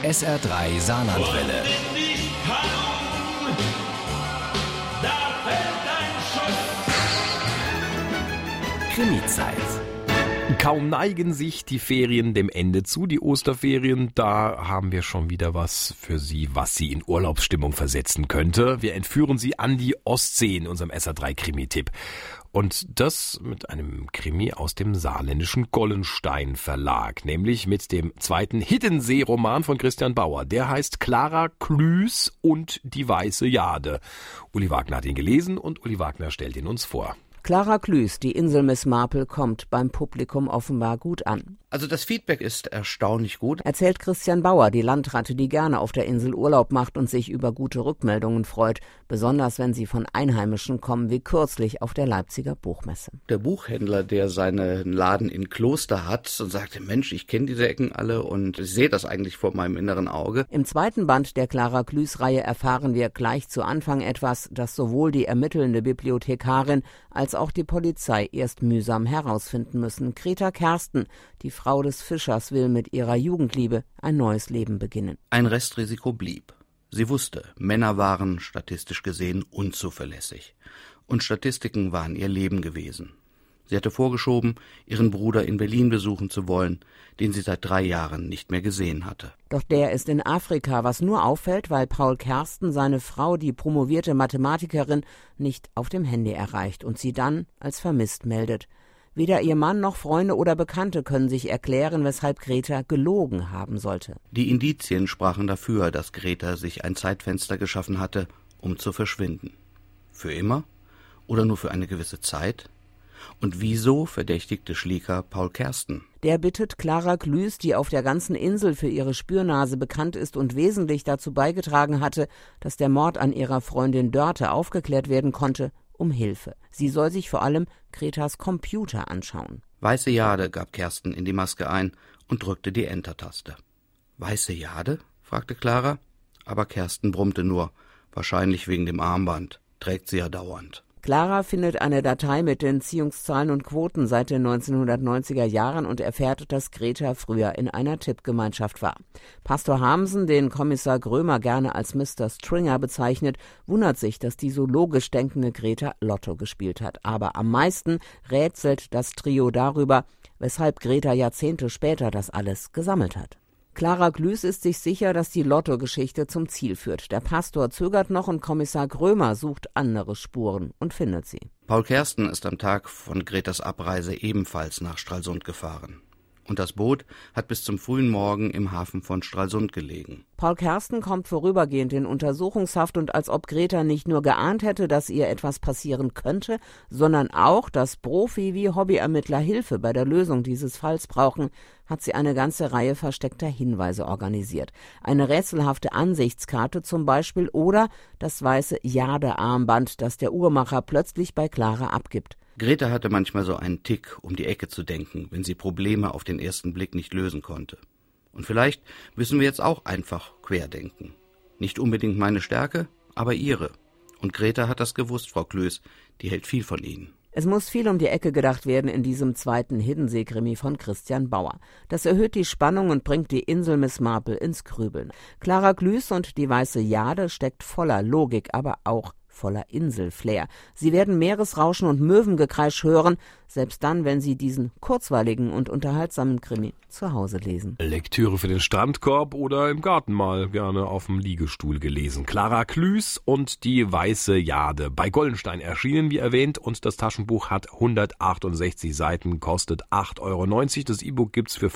SR3 Saarlandwelle. Krimi-Zeit. Kaum neigen sich die Ferien dem Ende zu, die Osterferien, da haben wir schon wieder was für Sie, was Sie in Urlaubsstimmung versetzen könnte. Wir entführen Sie an die Ostsee in unserem SR3-Krimi-Tipp. Und das mit einem Krimi aus dem saarländischen Gollenstein Verlag, nämlich mit dem zweiten Hiddensee-Roman von Christian Bauer. Der heißt Clara Klüß und die weiße Jade. Uli Wagner hat ihn gelesen und Uli Wagner stellt ihn uns vor. Clara Klüß, die Insel Miss Marple, kommt beim Publikum offenbar gut an. Also das Feedback ist erstaunlich gut, Erzählt Christian Bauer, die Landratte, die gerne auf der Insel Urlaub macht und sich über gute Rückmeldungen freut, besonders wenn sie von Einheimischen kommen, wie kürzlich auf der Leipziger Buchmesse. Der Buchhändler, der seinen Laden in Kloster hat und sagte, Mensch, ich kenne diese Ecken alle und ich sehe das eigentlich vor meinem inneren Auge. Im zweiten Band der Clara Klüß-Reihe erfahren wir gleich zu Anfang etwas, das sowohl die ermittelnde Bibliothekarin als auch die Polizei erst mühsam herausfinden müssen. Greta Kersten, die Frau des Fischers, will mit ihrer Jugendliebe ein neues Leben beginnen. Ein Restrisiko blieb. Sie wusste, Männer waren statistisch gesehen unzuverlässig. Und Statistiken waren ihr Leben gewesen. Sie hatte vorgeschoben, ihren Bruder in Berlin besuchen zu wollen, den sie seit 3 Jahren nicht mehr gesehen hatte. Doch der ist in Afrika, was nur auffällt, weil Paul Kersten seine Frau, die promovierte Mathematikerin, nicht auf dem Handy erreicht und sie dann als vermisst meldet. Weder ihr Mann noch Freunde oder Bekannte können sich erklären, weshalb Greta gelogen haben sollte. Die Indizien sprachen dafür, dass Greta sich ein Zeitfenster geschaffen hatte, um zu verschwinden. Für immer? Oder nur für eine gewisse Zeit? Und wieso verdächtigte Schlieker Paul Kersten? Der bittet Clara Klüß, die auf der ganzen Insel für ihre Spürnase bekannt ist und wesentlich dazu beigetragen hatte, dass der Mord an ihrer Freundin Dörte aufgeklärt werden konnte, um Hilfe. Sie soll sich vor allem Gretas Computer anschauen. Weiße Jade, gab Kersten in die Maske ein und drückte die Enter-Taste. Weiße Jade? fragte Clara, aber Kersten brummte nur, wahrscheinlich wegen dem Armband, trägt sie ja dauernd. Clara findet eine Datei mit den Ziehungszahlen und Quoten seit den 1990er Jahren und erfährt, dass Greta früher in einer Tippgemeinschaft war. Pastor Hamsen, den Kommissar Grömer gerne als Mr. Stringer bezeichnet, wundert sich, dass die so logisch denkende Greta Lotto gespielt hat. Aber am meisten rätselt das Trio darüber, weshalb Greta Jahrzehnte später das alles gesammelt hat. Clara Klüß ist sich sicher, dass die Lotto-Geschichte zum Ziel führt. Der Pastor zögert noch und Kommissar Grömer sucht andere Spuren und findet sie. Paul Kersten ist am Tag von Gretas Abreise ebenfalls nach Stralsund gefahren. Und das Boot hat bis zum frühen Morgen im Hafen von Stralsund gelegen. Paul Kersten kommt vorübergehend in Untersuchungshaft und als ob Greta nicht nur geahnt hätte, dass ihr etwas passieren könnte, sondern auch, dass Profi- wie Hobbyermittler Hilfe bei der Lösung dieses Falls brauchen, hat sie eine ganze Reihe versteckter Hinweise organisiert. Eine rätselhafte Ansichtskarte zum Beispiel oder das weiße Jade-Armband, das der Uhrmacher plötzlich bei Clara abgibt. Greta hatte manchmal so einen Tick, um die Ecke zu denken, wenn sie Probleme auf den ersten Blick nicht lösen konnte. Und vielleicht müssen wir jetzt auch einfach querdenken. Nicht unbedingt meine Stärke, aber ihre. Und Greta hat das gewusst, Frau Klüß, die hält viel von Ihnen. Es muss viel um die Ecke gedacht werden in diesem zweiten Hiddensee-Krimi von Christian Bauer. Das erhöht die Spannung und bringt die Insel Miss Marple ins Grübeln. Clara Klüß und die weiße Jade steckt voller Logik, aber auch voller Inselflair. Sie werden Meeresrauschen und Möwengekreisch hören, selbst dann, wenn Sie diesen kurzweiligen und unterhaltsamen Krimi zu Hause lesen. Lektüre für den Strandkorb oder im Garten mal gerne auf dem Liegestuhl gelesen. Clara Klüß und die weiße Jade. Bei Gollenstein erschienen, wie erwähnt, und das Taschenbuch hat 168 Seiten, kostet 8,90 €. Das E-Book gibt's für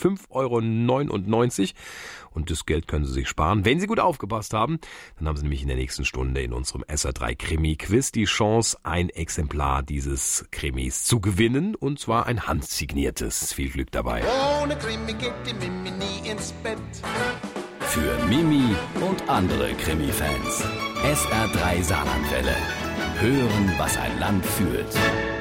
5,99 € und das Geld können Sie sich sparen. Wenn Sie gut aufgepasst haben, dann haben Sie nämlich in der nächsten Stunde in unserem SR3 Krimi-Quiz die Chance, ein Exemplar dieses Krimis zu gewinnen, und zwar ein handsigniertes. Viel Glück dabei. Ohne Krimi geht die Mimi nie ins Bett. Für Mimi und andere Krimi-Fans. SR3 Saarlandwelle. Hören, was ein Land fühlt.